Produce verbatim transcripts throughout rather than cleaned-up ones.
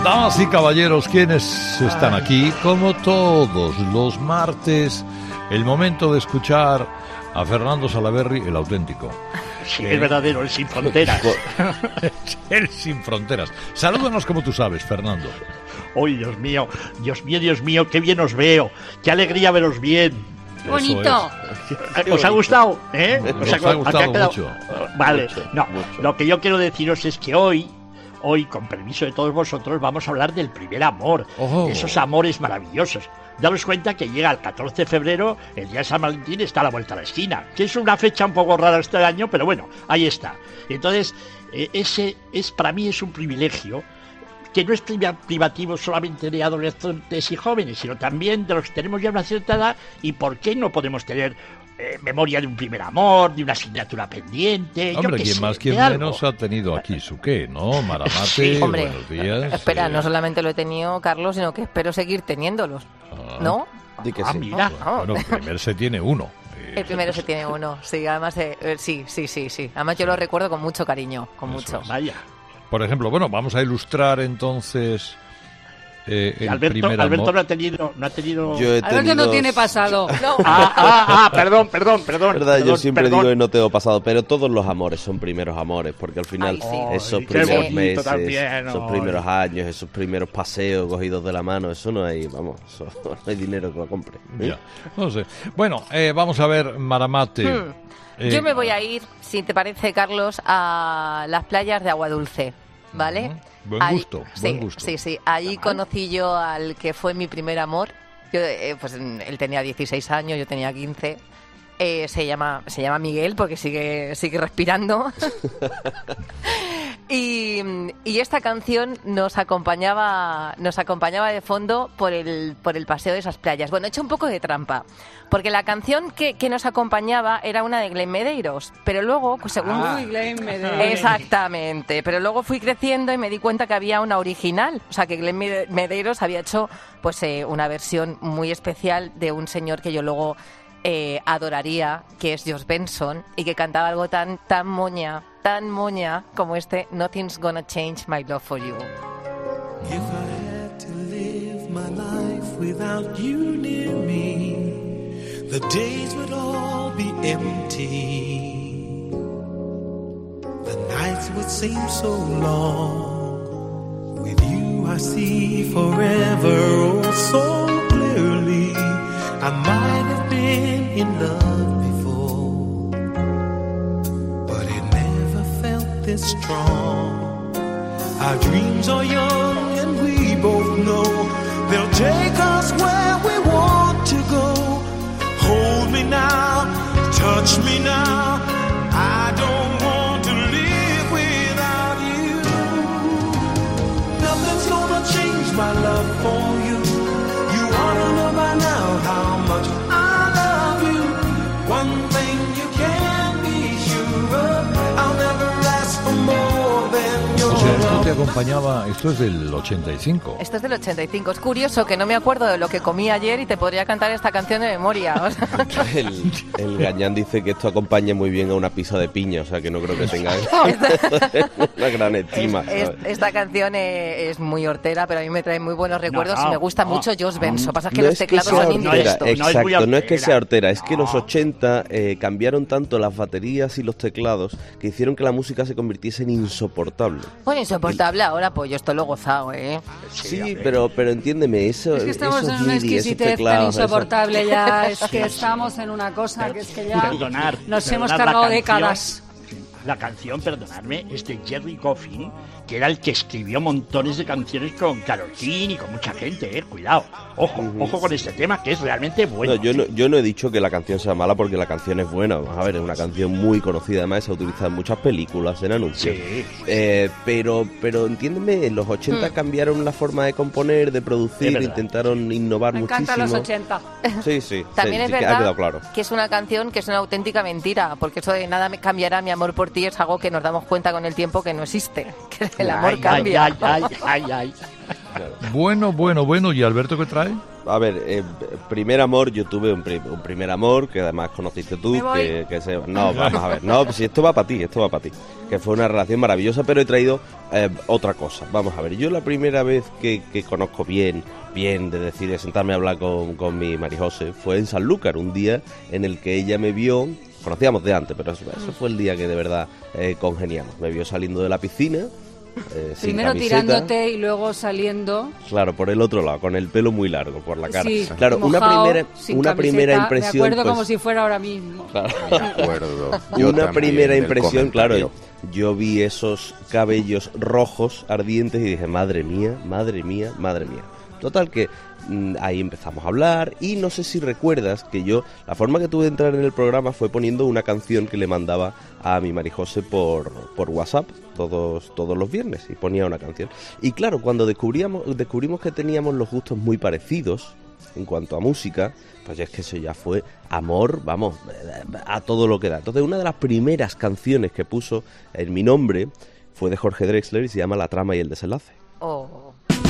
Damas y caballeros, quienes están aquí, como todos los martes, el momento de escuchar a Fernando Salaverry, el auténtico. Sí, el verdadero, el sin fronteras. El sin fronteras. Salúdanos como tú sabes, Fernando. ¡Ay, Dios mío! Dios mío, Dios mío, qué bien os veo. ¡Qué alegría veros bien! Bonito. Es. ¿Os ha gustado? ¿Eh? Nos ha, ha gustado quedado... mucho. Vale, mucho, no, mucho. Lo que yo quiero deciros es que hoy... Hoy, con permiso de todos vosotros, vamos a hablar del primer amor, Oh. de esos amores maravillosos. Daros cuenta que llega el catorce de febrero, el día de San Valentín está a la vuelta de la esquina, que es una fecha un poco rara este año, pero bueno, ahí está. Entonces, eh, ese es para mí es un privilegio que no es privativo solamente de adolescentes y jóvenes, sino también de los que tenemos ya una cierta edad, y por qué no podemos tener Eh, memoria de un primer amor, de una asignatura pendiente. Hombre, yo qué quien sé, más, quien de algo. menos ha tenido aquí su qué, ¿no? Maramate, Sí, hombre, buenos días. Espera, eh, no solamente lo he tenido, Carlos, sino que espero seguir teniéndolos. ah, ¿No? Di que Ah, sí. mira. Bueno, primero se tiene uno. Eh, El primero se tiene uno, sí, además, eh, eh, sí, sí, sí, sí. Además yo lo recuerdo con mucho cariño, con Eso mucho. es. Vaya. Por ejemplo, bueno, vamos a ilustrar entonces eh, el Alberto, primer Alberto amor. no ha tenido... No ha tenido... Yo he Alberto tenido... no tiene pasado. No, Ah, ah, ah, perdón, perdón, perdón. verdad, perdón, yo siempre perdón. digo que no tengo pasado, pero todos los amores son primeros amores, porque al final Ay, sí. esos Ay, qué primeros bonito meses, también, esos ay. primeros años, esos primeros paseos cogidos de la mano, eso no hay, vamos, eso no hay dinero que lo compre. ¿eh? Ya, no sé. Bueno, eh, vamos a ver, Maramate. Hmm. Eh, yo me voy a ir, si te parece, Carlos, a las playas de Agua Dulce, ¿vale? Ujú. Buen Ahí- gusto, sí, buen gusto. Sí, sí, allí conocí yo al que fue mi primer amor. Yo, eh, pues él tenía dieciséis años, yo tenía quince. Eh, se llama se llama Miguel porque sigue sigue respirando. y, y esta canción nos acompañaba nos acompañaba de fondo por el por el paseo de esas playas. Bueno, he hecho un poco de trampa, porque la canción que, que nos acompañaba era una de Glenn Medeiros, pero luego, pues según Ah. Uy, Glenn Medeiros. Exactamente, pero luego fui creciendo y me di cuenta que había una original, o sea que Glenn Mede- Medeiros había hecho pues eh, una versión muy especial de un señor que yo luego eh, adoraría, que es Josh Benson, y que cantaba algo tan tan moña, tan moña como este Nothing's Gonna Change My Love For You. If I had to live my life without you near me, the days would all be empty. The nights would seem so long. With you I see forever oh so clearly. I might have been in love before, but it never felt this strong. Our dreams are young and we both know they'll take us where we want to go. Hold me now, touch me now. I don't want to live without you. Nothing's gonna change my love for you. You ought to know by now how much I love you. One thing you can be sure of, I'll never ask for more than your O sea, esto love. te acompañaba, esto es del ochenta y cinco. Esto es del ochenta y cinco. Es curioso que no me acuerdo de lo que comí ayer y te podría cantar esta canción de memoria. O sea, El, el Gañán dice que esto acompaña muy bien a una pizza de piña, o sea que no creo que tenga una gran estima. Es- ¿sabes? esta canción eh, es muy hortera, pero a mí me trae muy buenos recuerdos no, y me gusta no, mucho Josh Benson. Lo que pasa es que No los es que teclados sea son hortera, indirectos. no es muy exacto, no es que hortera. sea hortera, es que No. los ochenta eh, cambiaron tanto las baterías y los teclados que hicieron que la música se convirtiese en insoportable. Bueno, insoportable ahora, pues yo esto lo he gozado, ¿eh? Sí, hombre. pero pero entiéndeme, eso, Es que estamos esos en una M I D I, esos exquisitez tan teclados, eso- insoportable ya. Es que estamos en una cosa que es que ya Perdonar, nos hemos perdonar la cargado canción. décadas. La canción, perdonadme, es de Jerry Coffin, que era el que escribió montones de canciones con Karol King y con mucha gente, eh. Cuidado, ojo, Ujú. ojo con este tema que es realmente bueno. No, yo, ¿eh? no, yo no he dicho que la canción sea mala porque la canción es buena. Vamos a ver, es una canción muy conocida, además se ha utilizado en muchas películas, en anuncios. Sí. Eh, pero, pero entiéndeme, en los ochenta Mm. cambiaron la forma de componer, de Es producir, verdad. intentaron innovar Me muchísimo. encantan los ochenta. Sí, sí, También sí, es sí, que verdad ha quedado claro. que es una canción que es una auténtica mentira, porque eso de nada me cambiará mi amor por ti es algo que nos damos cuenta con el tiempo que no existe, que el amor Ay, cambia. Ay, ay, ay, ay, ay. Bueno, bueno, bueno. ¿Y Alberto qué trae? A ver, eh, primer amor, yo tuve un, pri- un primer amor que además conociste tú, Me voy. que, que se... No, vamos a ver, no, si esto va para ti, esto va para ti, que fue una relación maravillosa, pero he traído eh, otra cosa. Vamos a ver, yo la primera vez que, que conozco bien, bien, de decir, de sentarme a hablar con, con mi Marijose, fue en Sanlúcar, un día en el que ella me vio, conocíamos de antes, pero eso, eso fue el día que de verdad eh, congeniamos. Me vio saliendo de la piscina. Eh, sin Primero camiseta. tirándote y luego saliendo. Claro, por el otro lado, con el pelo muy largo, por la cara. Sí, claro, una mojado, primera, sin una camiseta. primera impresión. Me acuerdo pues, como si fuera ahora mismo. claro. Me acuerdo. Yo Una también primera del impresión, claro. comentario. Yo vi esos cabellos rojos, ardientes, y dije, madre mía, madre mía, madre mía. Total que mm, ahí empezamos a hablar, y no sé si recuerdas que yo, la forma que tuve de entrar en el programa fue poniendo una canción que le mandaba a mi Marijose por, por WhatsApp todos, todos los viernes, y ponía una canción. Y claro, cuando descubríamos, descubrimos que teníamos los gustos muy parecidos en cuanto a música, pues es que eso ya fue amor, vamos, a todo lo que da. Entonces, una de las primeras canciones que puso en mi nombre fue de Jorge Drexler y se llama La trama y el desenlace. Oh.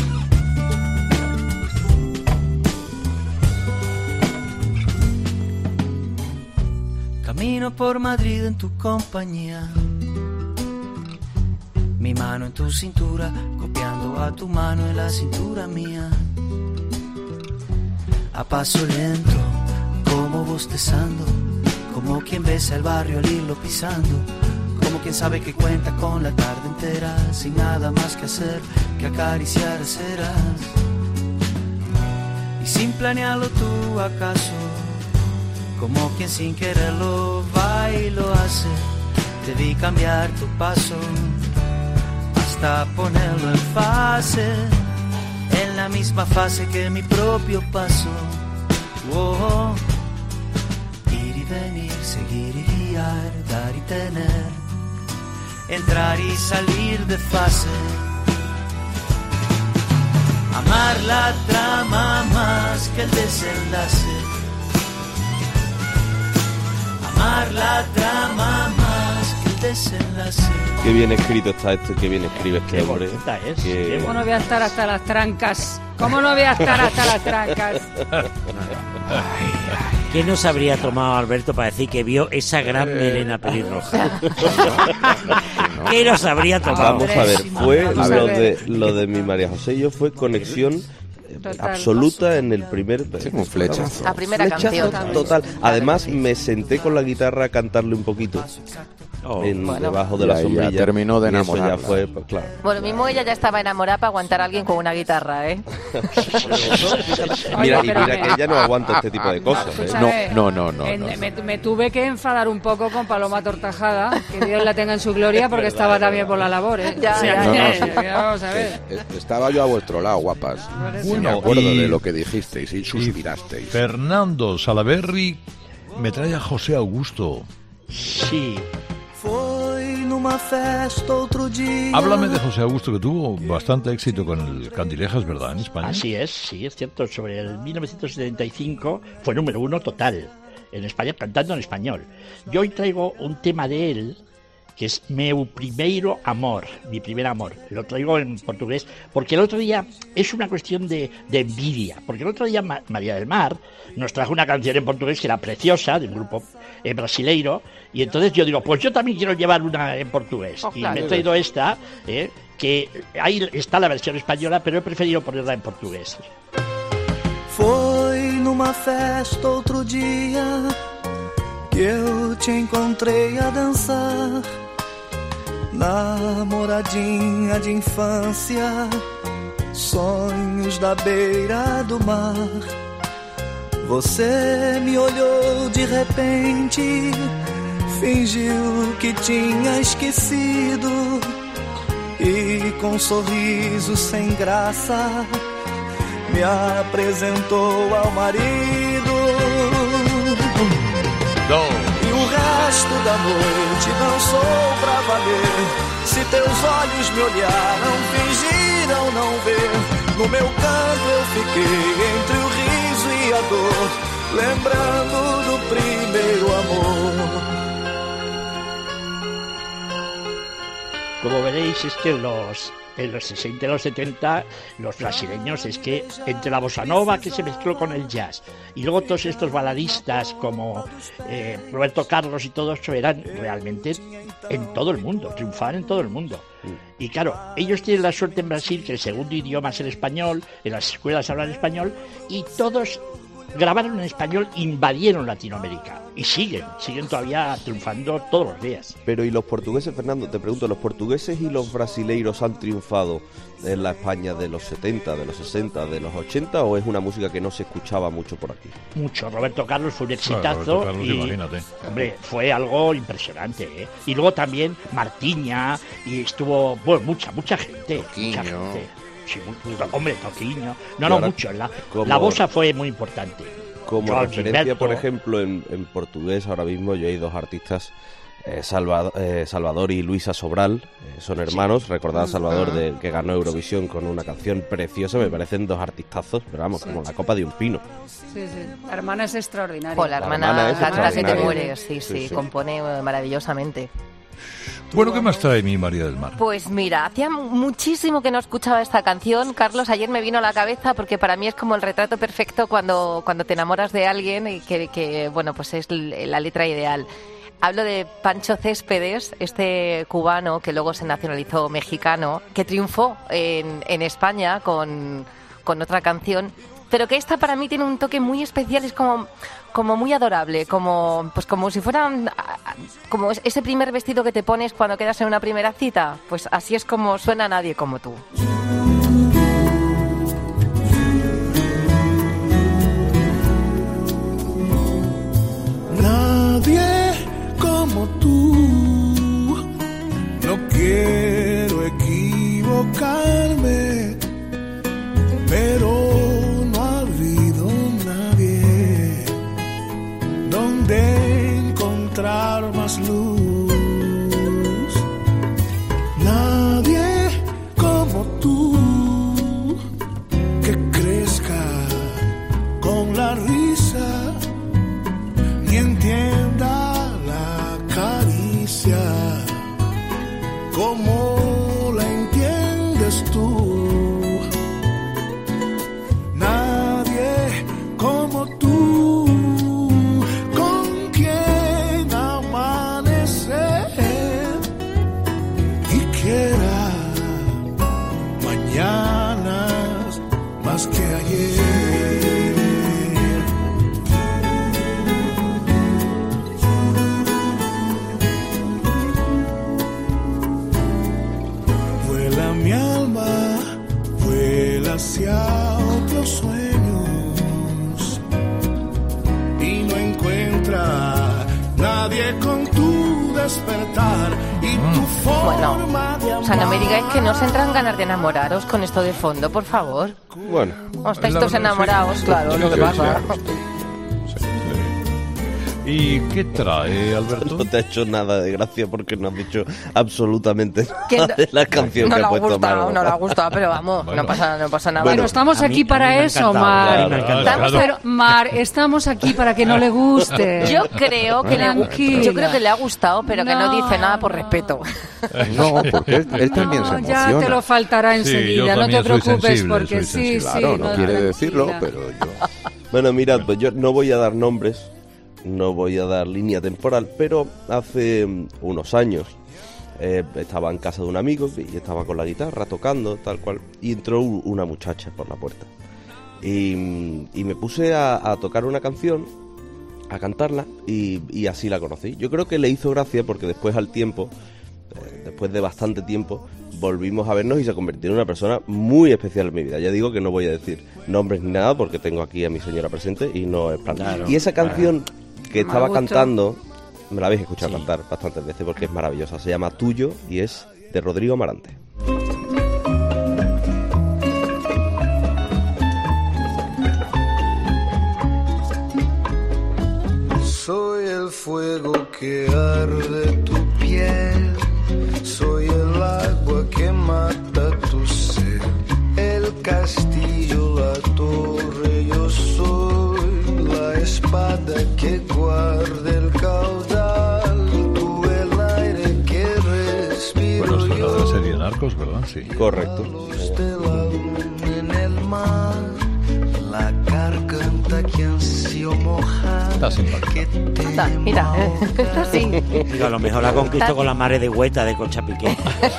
Camino por Madrid en tu compañía, mi mano en tu cintura, copiando a tu mano en la cintura mía. A paso lento, como bostezando, como quien besa el barrio al irlo pisando, como quien sabe que cuenta con la tarde entera, sin nada más que hacer que acariciar ceras. Y sin planearlo tú acaso, como quien sin quererlo va y lo hace, te vi cambiar tu paso hasta ponerlo en fase, en la misma fase que mi propio paso. Oh, ir y venir, seguir y guiar, dar y tener, entrar y salir de fase, amar la trama más que el desenlace, amar la trama más que el desenlace. Qué bien escrito está esto, qué bien escribe este Qué hombre. bonita es, Qué- qué ¿Cómo no voy a estar hasta las trancas? ¿Cómo no voy a estar hasta las trancas? ¿Qué nos habría tomado Alberto para decir que vio esa gran melena pelirroja? ¿Qué nos habría tomado? Vamos a ver, fue Vamos a lo ver. de, lo de mi María José y yo fue conexión eh, Total. absoluta en el primer... Sí, como flechazo. La primera Flechazo canción. total. Además, me senté con la guitarra a cantarle un poquito Oh. en, Bueno. debajo de Y la ahí ya sombrilla. terminó de y eso ya enamorarla. fue, pues, claro. Bueno, mismo ella ya estaba enamorada para aguantar a alguien con una guitarra, ¿eh? Mira, Oye, y pero mira me- que ella no aguanta este tipo de cosas. ¿eh? Escúchame, No, no, no, no, en- no, no. Me, me tuve que enfadar un poco con Paloma Tortajada, que Dios la tenga en su gloria, porque estaba también por la labor, ¿eh? Ya, O sea, ya, que- ya. que vamos a ver. Eh, Estaba yo a vuestro lado, guapas. Parece- Me Bueno, acuerdo y- de lo que dijisteis y suspirasteis. Fernando Salaberry me trae a José Augusto. Sí, Foi numa festa outro dia. Háblame de José Augusto, que tuvo bastante éxito con el Candilejas, ¿verdad? En España. así es, sí, es cierto. Sobre el mil novecientos setenta y cinco fue número uno total en España, cantando en español. Yo hoy traigo un tema de él que es Meu primeiro amor, mi primer amor. Lo traigo en portugués porque el otro día es una cuestión de, de envidia. Porque el otro día Ma- María del Mar nos trajo una canción en portugués que era preciosa, de un grupo eh, brasileiro, y entonces yo digo, pues yo también quiero llevar una en portugués. Oh, y claro. me he traído esta, eh, que ahí está la versión española, pero he preferido ponerla en portugués. Foi numa festa outro dia que eu te encontrei a dançar, namoradinha de infância, sonhos da beira do mar. Você me olhou de repente, fingiu que tinha esquecido e com um sorriso sem graça me apresentou ao marido. No. E o resto da noite dançou pra valer. Se teus olhos me olharam, fingiram não ver. No meu canto eu fiquei entre o riso e a dor, lembrando do primeiro amor. Como veréis, es que los en los sesenta y los setenta, los brasileños, es que entre la bossa nova que se mezcló con el jazz y luego todos estos baladistas como eh, Roberto Carlos y todo eso eran realmente en todo el mundo, triunfaban en todo el mundo. Y claro, ellos tienen la suerte en Brasil que el segundo idioma es el español, en las escuelas hablan español y todos grabaron en español, invadieron Latinoamérica y siguen, siguen todavía triunfando todos los días. Pero ¿y los portugueses, Fernando? Te pregunto, ¿los portugueses y los brasileiros han triunfado en la España de los setenta, de los sesenta, de los ochenta o es una música que no se escuchaba mucho por aquí? Mucho. Roberto Carlos fue un exitazo. Claro, Roberto Carlos, y, imagínate. Hombre, fue algo impresionante, ¿eh? Y luego también Martiña y estuvo, bueno, mucha, mucha gente. Toquiño. Mucha gente. Sí, muy, hombre, Toquiño. No, no, ahora, mucho. La, como, la bossa fue muy importante. Como George referencia, Gilberto. por ejemplo, en, en portugués ahora mismo yo hay dos artistas, eh, Salvador, eh, Salvador y Luisa Sobral, eh, son hermanos. Sí. Recordad a Salvador de, que ganó Eurovisión con una canción preciosa, me parecen dos artistazos, pero vamos, sí. como la copa de un pino. Sí, sí. La hermana es extraordinaria. Pues la hermana, la hermana canta que te extraordinaria. mueres, sí, sí, Sí, sí. compone maravillosamente. Bueno, ¿qué más trae mi María del Mar? Pues mira, hacía muchísimo que no escuchaba esta canción, Carlos, ayer me vino a la cabeza porque para mí es como el retrato perfecto cuando, cuando te enamoras de alguien y que, que, bueno, pues es la letra ideal. Hablo de Pancho Céspedes, este cubano que luego se nacionalizó mexicano, que triunfó en, en España con, con otra canción, pero que esta para mí tiene un toque muy especial, es como... como muy adorable, como pues como si fuera como ese primer vestido que te pones cuando quedas en una primera cita, pues así es como suena Nadie como tú. Nadie como tú, no quiero equivocarme, pero no ha habido nadie donde encontrar más luz. Nadie como tú, que crezca con la risa y entienda la caricia como la entiendes tú. Nadie como tú, con quien amanecer y quiera mañanas más que ayer. Vuela mi alma, vuela hacia otros sueños y no encuentra nadie con tu despertar y tu forma Bueno, de o sea, no me digáis amar. que no os entran ganas de enamoraros con esto de fondo, por favor. Bueno, ¿O estáis La todos verdad, enamorados? sí. Claro, Sí, lo que sí, pasa. sí, sí. ¿Y qué trae, Alberto? no te ha hecho nada de gracia porque no has dicho absolutamente Que nada no- de la canción No que le ha ha puesto gustado, Manolo. no le ha gustado, pero vamos, Bueno. no pasa, no pasa nada. Bueno, Bueno, estamos a aquí mí- para a mí me ha eso, encantado, Mar. a mí me ha encantado. Estamos- Pero, Mar, estamos aquí para que no le guste. Yo creo que le, Tranquila. yo creo que le ha gustado, pero que no No, dice nada por no. respeto. No, porque él, él también se No, emociona. ya te lo faltará Sí, enseguida, yo no te también soy preocupes sensible, porque soy sí, sensible. sí. Claro, no, quiere tranquila. decirlo, pero yo... Bueno, mirad, pues yo no voy a dar nombres, no voy a dar línea temporal, pero hace mm, unos años eh, estaba en casa de un amigo y estaba con la guitarra tocando, tal cual, y entró u- una muchacha por la puerta. Y, mm, y me puse a, a tocar una canción, a cantarla, y, y así la conocí. Yo creo que le hizo gracia porque después al tiempo, eh, después de bastante tiempo, volvimos a vernos y se convirtió en una persona muy especial en mi vida. Ya digo que no voy a decir nombres ni nada porque tengo aquí a mi señora presente y no es plan. Claro, y esa canción que Mal estaba gusto. cantando, me la habéis escuchado Sí. cantar bastantes veces porque es maravillosa. Se llama Tuyo y es de Rodrigo Amarante. Soy el fuego que arde tu piel, soy el agua que mata tu sed, el castillo, la torre, yo soy la espada que guarda el caudal, tú el aire que respiro Bueno, esto es la de la yo. serie Narcos, llama, sí. Correcto. En el mar, la garganta que ansio mojar. Está simpático. Anda, mira, sí. Digo, a lo mejor la conquistó con la madre de Hueta de Concha Piqué.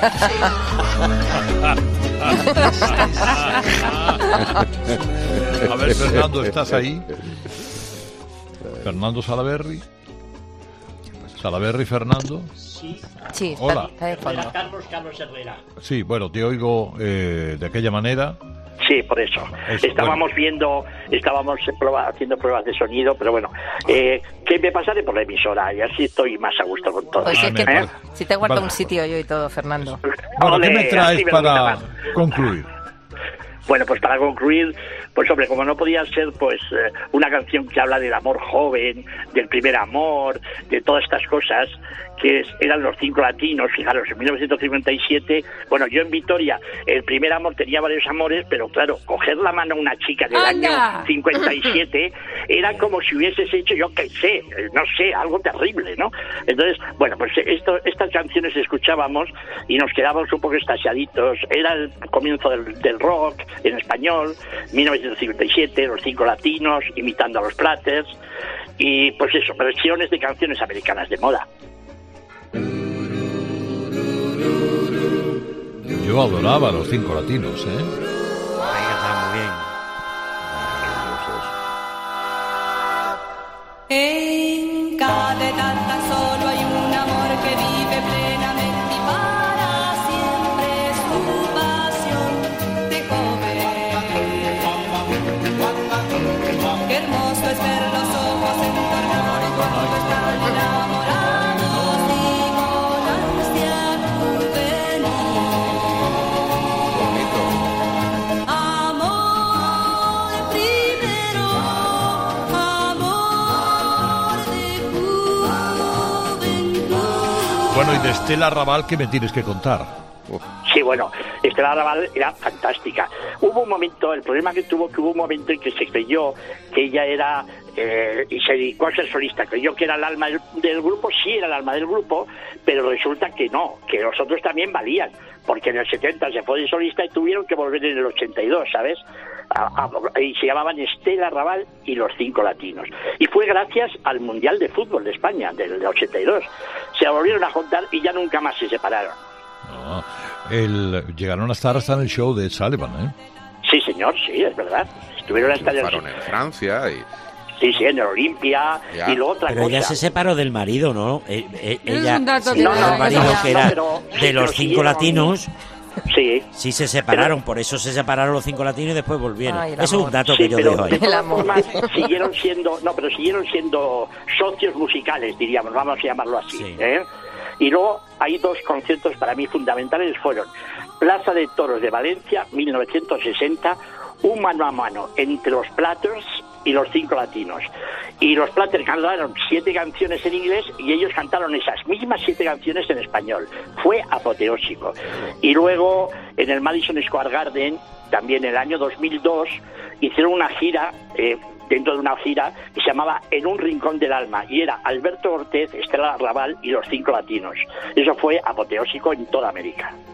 A ver, Fernando, ¿estás ahí? Fernando Salaberry. Salaberry, Fernando. Sí. Sí, está, Hola. está de fondo. Era Carlos, Carlos Herrera. Sí, bueno, te oigo eh, de aquella manera. Sí, por eso. Eso, estábamos bueno. viendo, estábamos prueba- haciendo pruebas de sonido, pero bueno, eh, que me pasaré por la emisora y así estoy más a gusto con todo. Pues sí, Ah, es que me- te- si te guardo Vale. un sitio yo y todo, Fernando. Bueno, Ole, ¿qué me así traes me gusta para más. concluir? Bueno, pues para concluir, pues hombre, como no podía ser pues eh, una canción que habla del amor joven, del primer amor, de todas estas cosas, que es- eran los cinco latinos, fijaros, en mil novecientos cincuenta y siete, bueno, yo en Vitoria, el primer amor tenía varios amores, pero claro, coger la mano a una chica del ¡Anda! año cincuenta y siete era como si hubieses hecho, yo qué sé, eh, no sé, algo terrible, ¿no? Entonces, bueno, pues esto, estas canciones escuchábamos y nos quedábamos un poco estasiaditos, era el comienzo del, del rock en español, mil novecientos cincuenta y siete, los cinco latinos, imitando a los Platters, y pues eso, versiones de canciones americanas de moda. Yo adoraba a los cinco latinos, ¿eh? Venga, está muy bien. En cada edad tan solo hay un amor que vive plenamente y para siempre su pasión de joven. Qué hermoso es ver los ojos entornados cuando están enamorados y con ansia juvenil. Amor primero, amor de juventud. Bueno, y de Estela Raval, ¿qué me tienes que contar? Sí, bueno, Estela Raval era fantástica. Hubo un momento, el problema que tuvo, que hubo un momento en que se creyó que ella era, eh, y se dedicó a ser solista, creyó que era el alma del, del grupo, sí era el alma del grupo, pero resulta que no, que los otros también valían, porque en el setenta se fue de solista y tuvieron que volver en el ochenta y dos, ¿sabes? A- a- y se llamaban Estela Raval y los cinco latinos. Y fue gracias al Mundial de Fútbol de España, del ochenta y dos. Se volvieron a juntar y ya nunca más se separaron. No, el, llegaron a estar hasta en el show de Ed Sullivan, ¿eh? Sí, señor, sí, es verdad. Estuvieron hasta en el... Triunfaron en Francia y... Sí, sí, en el Olimpia. Ya. Y luego otra Pero cosa. ella se separó del marido, ¿no? Eh, eh, Es ella un dato se que separó no, del marido no, que no, era pero- sí, de los pero cinco siguieron- latinos. Sí. Sí se separaron, por eso se separaron los cinco latinos y después volvieron. Ay, el Eso es un amor. dato Sí, que yo pero dejo de ahí. todas El amor. formas siguieron siendo, no, pero siguieron siendo socios musicales, diríamos, vamos a llamarlo así. Sí. ¿eh? Y luego hay dos conciertos para mí fundamentales, fueron Plaza de Toros de Valencia, mil novecientos sesenta, un mano a mano entre los Platters y los cinco latinos. Y los Platters cantaron siete canciones en inglés y ellos cantaron esas mismas siete canciones en español. Fue apoteósico. Y luego en el Madison Square Garden, también en el año dos mil dos, hicieron una gira, eh, dentro de una gira que se llamaba En un rincón del alma, y era Alberto Ortez, Estela Raval y los cinco latinos. Eso fue apoteósico en toda América.